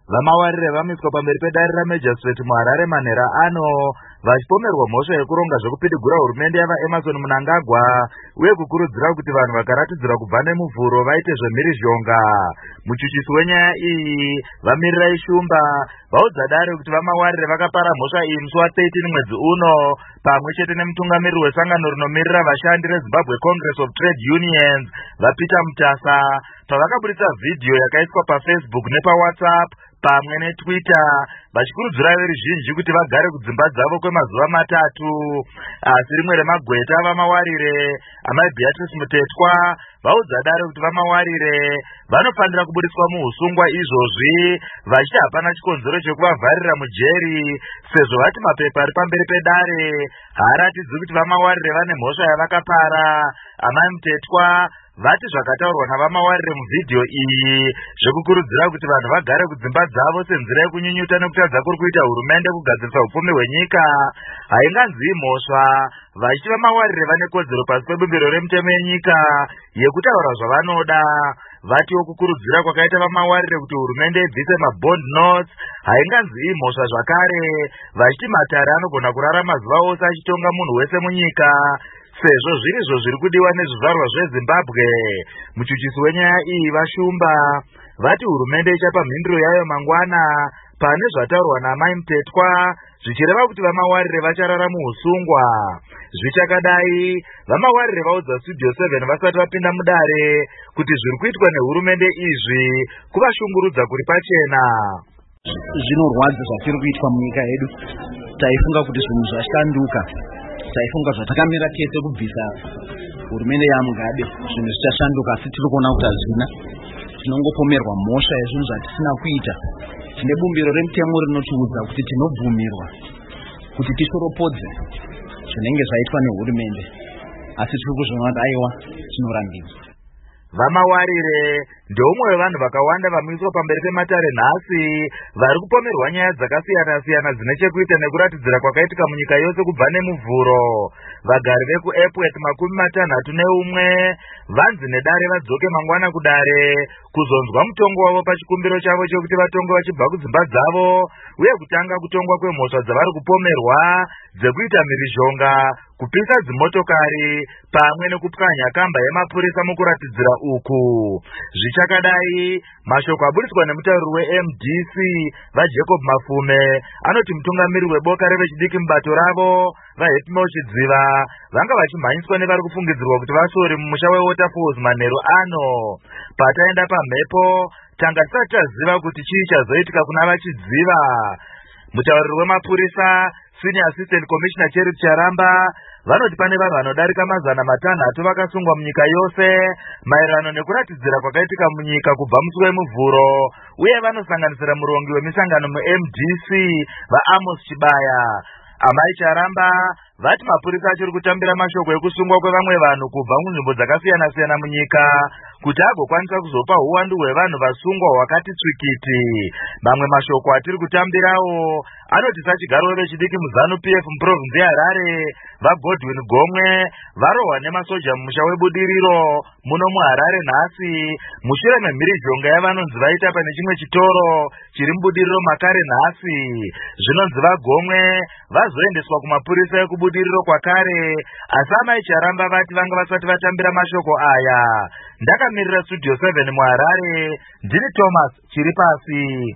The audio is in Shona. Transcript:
Vamawarire vamiswa pamberi pedare raMajistrate muHarare manhera ano vachipomerwa mhosva yekuronga zvekupidigura hurumende yavaEmmerson Mnangagwa uye kukurudzira kuti vanhu vakaratidzira kubva nemuvhuro vaite zvemhirizhonga. Muchuchisi wenyaya iyi vamirira ishumba vaudza dare kuti vamawarire vakapara mhosva iyi musi wa13 mwedzi uno pamwe chete nemutungamiriri wesangano rinomirira vashandi reZimbabwe Congress of Trade Unions vaPeter Mutasa pavakaburitsa vhidhiyo yakaiswa paFacebook nepaWhatsApp pamwe neTwitter vachikurudzira veruzhinji kuti vagare kudzimba dzavo kwemazuva 3. Asi rimwe remagweta vamawarire amai Beatrice Mutetwa vaudza dare kuti vamawarire vanofanira kuburiswa muhusungwa izvozvi vachiti hapana chikonzero chekuvavharira mujeri sezvo vati mapepa ari pamberi pedare haaratidzi kuti vamawarire vane mhosva yavakapara. Amai Mutetwa vati zvakataurwa navamawarire muvhidhiyo iyi zvekukurudzira kuti vanhu vagare kudzimba dzavo senzira yekunyunyuta nekutadza kuri kuita hurumende kugadzirisa upfumi hwenyika hainganzi mhosva, vachiti vamawarire vane kodzero pasi pebumbiro remutemo yenyika yekutaura zvavanoda. Vatiwo kukurudzira kwakaita vamawarire kuti hurumende ibvise mabond notes hainganzi mhosva zvakare, vachiti matare anogona kurara mazuva ose achitonga munhu wese munyika sezvo zvirizvo zviri kudiwa nezvizvarwa zveZimbabwe. Muchuchisi wenyaya iyi vashumba vati hurumende ichapa mhinduro yayo mangwana pane zvataurwa naamai Mutetwa zvichireva kuti vamawarire vacharara muhusungwa. Zvichakadai vamawarire vaudza Studio 7 vasati vapinda mudare kuti zviri kuitwa nehurumende izvi kuvashungurudza kuri pachena. Zvinorwadza zvatiri kuitwa munyika yedu. Taifunga kuti zvinhu zvashanduka, taifunga zvatakamira kese kubvisa hurumende yaMugabe zvinhu zvichashanduka, asi tiri kuona kuti hazvina. Tinongopomerwa mhosva yezvinhu zvatisina kuita. Tine bumbiro remutemo rinotiudza kuti tinobvumirwa kuti tishoropodze zvinenge zvaitwa nehurumende, asi tiri kuzviona kuti aiwa tinorambidzwa. Vamawarire ndeumwe wevanhu vakawanda vanoiswa pamberi pematare nhasi vari kupomerwa nyaya dzakasiyana-siyana dzine chekuita nekuratidzira kwakaitika munyika yose kubva nemuvhuro. Vagari vekuEpworth 61 vanzi nedare vadzoke mangwana kudare kuzonzwa mutongo wavo pachikumbiro chavo chokuti vatonge vachibva kudzimba dzavo uye kutanga kutongwa kwemhosva dzavari kupomerwa dzekuita mhirizhonga, kupisa dzimotokari pamwe nekupwanya kamba yemapurisa mukuratidzira uku. Zvichakadai mashoko aburitswa nemutauriri weMDC vaJacob Mafume anoti mutungamiriri weboka revechidiki mubato ravo vaHepimel Chidziva vanga vachimhanyiswa nevari kufungidzirwa kuti vasori mumusha weWaterfalls manheru ano. Pataenda pamhepo tanga tisati taziva kuti chii chazoitika kuna vaChidziva. Mutauriri wemapurisa Senior Assistant Commissioner Cherry Charamba vanoti pane vanhu vanodarika 600 vakasungwa munyika yose maererano nekuratidzira kwakaitika munyika kubva musi wemuvhuro, uye vanosanganisira murongi wemisangano muMDC vaAmos Chibaya. Amai Charamba vati mapurisa achiri kutambira mashoko ekusungwa kwevamwe vanhu kubva munzvimbo dzakasiyana-siyana munyika kuti agokwanisa kuzopa uwandu hwevanhu vasungwa hwakati tsvikiti. Mamwe mashoko atiri kutambirawo anoti sachigaro vechidiki muZANU-PF muprovinzi yeHarare vaGodwin Gomwe varohwa nemasoja mumusha webudiriro muno muHarare nhasi mushure memhirizhonga yavanonzi vaita pane chimwe chitoro chiri mubudiriro makare nhasi. Zvinonzi vaGomwe vazoendeswa kumapurisa ekubudiriro kwakare, asi amai Charamba vati vanga vasati vatambira mashoko aya. Ndakamirira Studio 7 muHarare, ndini Thomas Chiripasi.